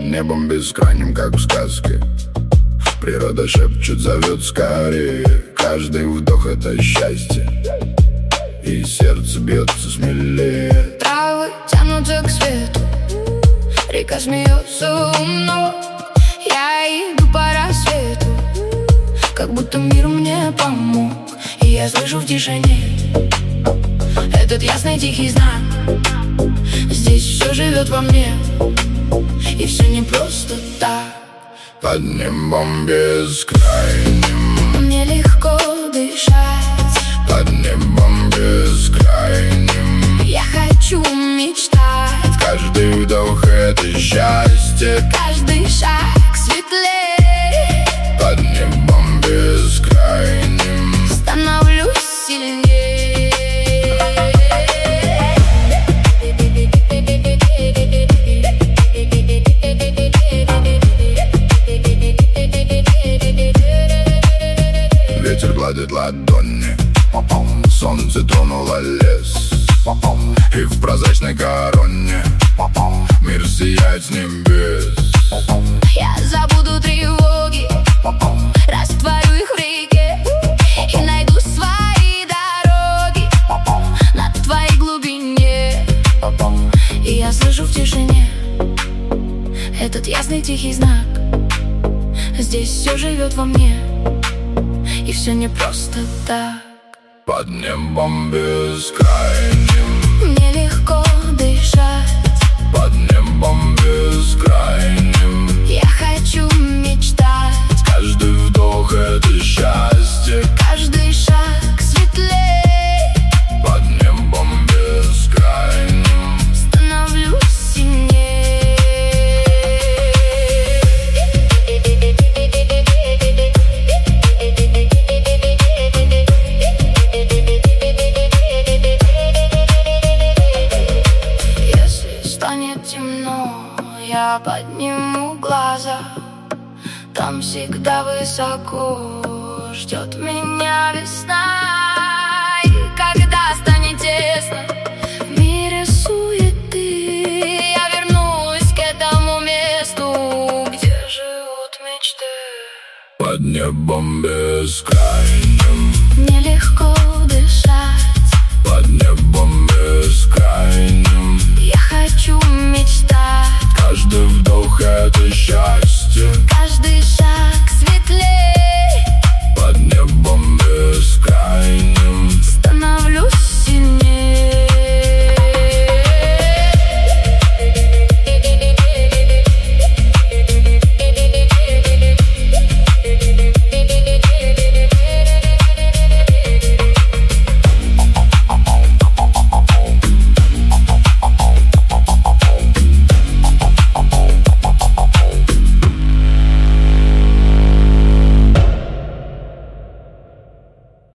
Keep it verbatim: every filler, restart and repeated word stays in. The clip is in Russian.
небом бескрайним, как в сказке. Природа шепчет, зовет скорее. Каждый вдох — это счастье, и сердце бьется смелее. Травы тянутся к свету, река смеется умно. Я иду по рассвету, как будто мир мне помог. И я слышу в тишине этот ясный тихий знак. Здесь все живет во мне, и все не просто так. Под небом бескрайним мне легко дышать. Под небом бескрайним я хочу мечтать. Каждый вдох — это счастье, каждый шаг светлее. Под небом бескрайним становлюсь сильнее. Ветер гладит ладони, солнце тронуло лес, и в прозрачной короне мир сияет с небес. Я забуду тревоги, растворю их в реке и найду свои дороги на твоей глубине. И я слышу в тишине этот ясный тихий знак. Здесь все живет во мне, и все не просто так. Под небом бескрайним мне легко дышать. Под небом бескрайним я хочу мечтать. Каждый вдох — это счастье, каждый шаг светлее. Под небом бескрайним становлюсь сильнее. Если станет темно, я подниму глаза. Там всегда высоко ждет меня весна. И когда станет тесно в мире суеты, я вернусь к этому месту, где живут мечты. Под небом бескрайним